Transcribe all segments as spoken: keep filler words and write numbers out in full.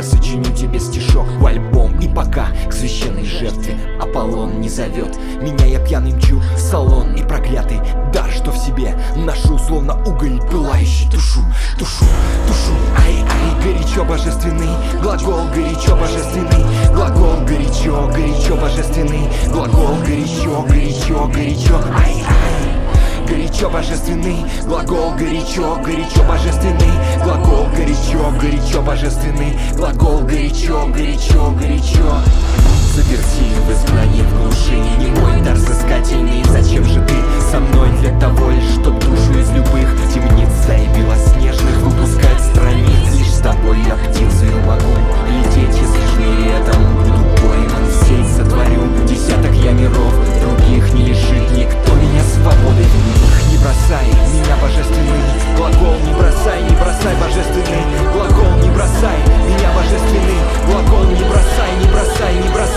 я сочиню тебе стишок в альбом. И пока к священной жертве Аполлон не зовет меня, я пьяный мчу в салон. И проклятый дар, что в себе ношу, словно уголь пылающий, тушу, тушу, тушу. Ай-ай, горячо божественный глагол, горячо божественный глагол, горячо, горячо божественный глагол, горячо, горячо, горячо. Ай-ай, горячо божественный глагол, горячо, горячо божественный глагол, горячо, горячо божественный глагол, горячо, горячо, горячо. Заперти в изгнании, в глуши, не мой дар взыскательный. Зачем же ты со мной? Для того лишь, чтоб душу из любых темниц и белоснежных выпускать страниц. Лишь с тобой я птицею могу лететь, если ж в мире этом буду пойман в сеть. Сотворю десяток я миров, других не лишит никто меня свободой в них. Не бросай меня, божественный глагол, не бросай, не бросай, божественный глагол, не бросай меня, божественный глагол, не бросай, не бросай, не бросай.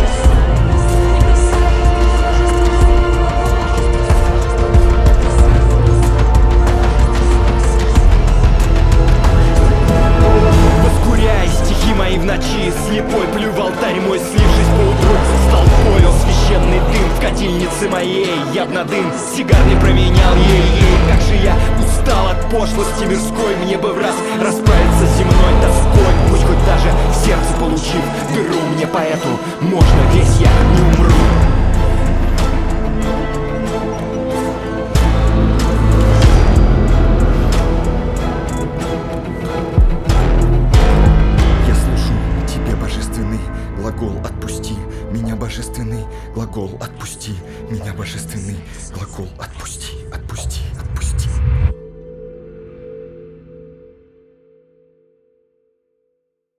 Воскуряй стихи мои в ночи, слепой плюю в алтарь мой, слившись поутру с толпой. О, священный дым в котельнице моей, я б на дым сигарный променял ей-ей. Как же я устал от пошлости мирской, мне бы в раз расправиться с земной тоской. Пусть хоть даже в сердце получив дыру, мне поэту можно, весь я не умру. Я слышу тебе, божественный глагол, отпусти меня, божественный глагол, отпусти меня, божественный глагол, отпусти, отпусти.